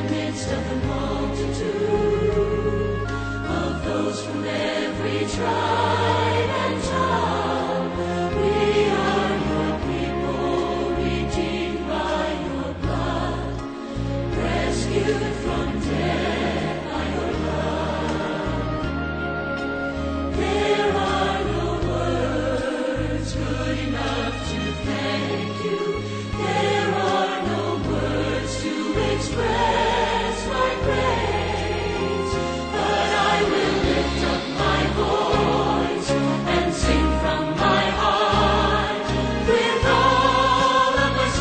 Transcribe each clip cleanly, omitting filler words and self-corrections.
the midst of the multitude of those from every tribe and tongue. We are your people, redeemed by your blood, rescued from death by your love. There are no words good enough to thank you. There are no words to express my praise, but I will lift up my voice and sing from my heart with all of my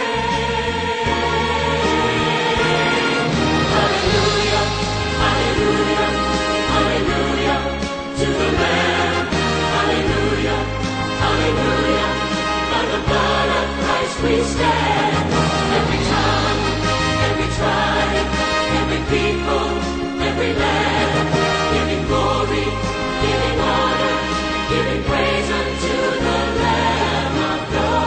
strength. Hallelujah, hallelujah, hallelujah to the Lamb. Hallelujah, hallelujah, by the blood of Christ we stand. Every tongue, every tribe, every people, every land, giving glory, giving honor, giving praise unto the Lamb of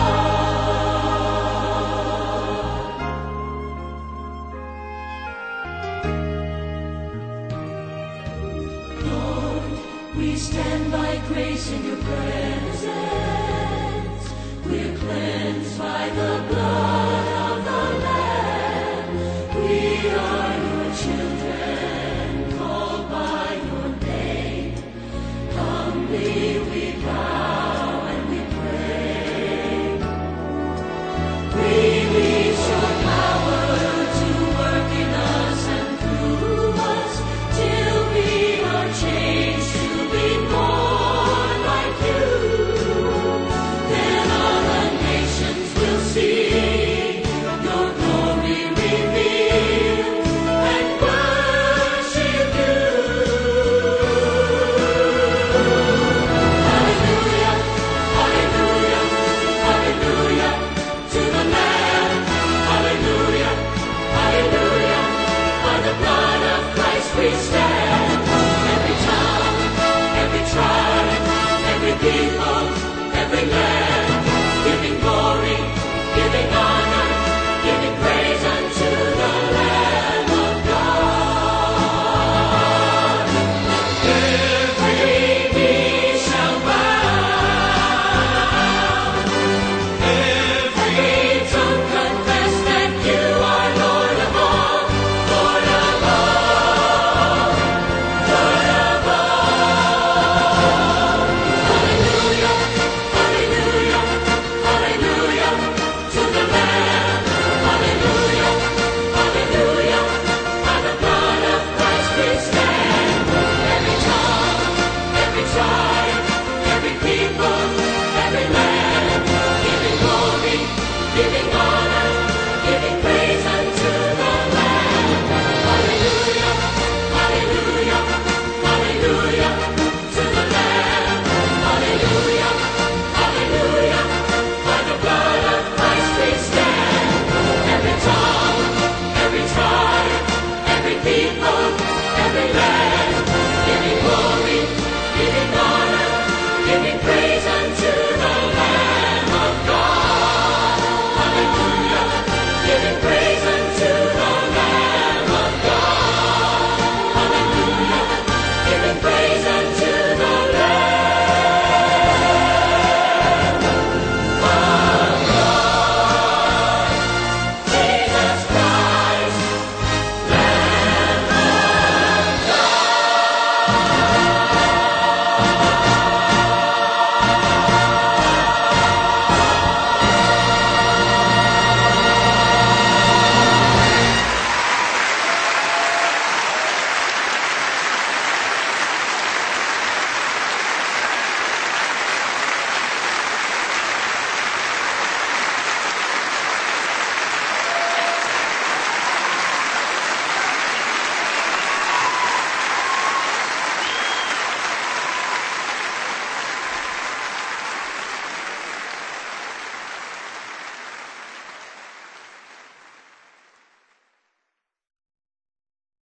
God. Lord, we stand by grace in your presence. We're cleansed by the blood of the Lamb. We are your children, called by your name. Humbly we bow and we pray. Release your power to work in us and through us, till we are changed to be more like you. Then all the nations will see your glory revealed and worship you. Hallelujah, hallelujah, hallelujah to the Lamb. Hallelujah, hallelujah, by the blood of Christ we stand. Every tongue, every tribe, every people, every land, giving glory, giving honor, giving praise unto the Lamb of God. Every knee shall bow, every tongue confess that you are Lord of all, Lord of all, Lord of all. Hallelujah, hallelujah, hallelujah to the Lamb. Hallelujah, hallelujah, by the blood of Christ we stand. Every tongue, every tribe, every people, every land, giving glory, giving honor, giving praise unto the Lamb. Hallelujah, hallelujah, hallelujah to the Lamb. Hallelujah, hallelujah, by the blood of Christ we stand. Every tongue, every tribe, every people, every land, giving glory,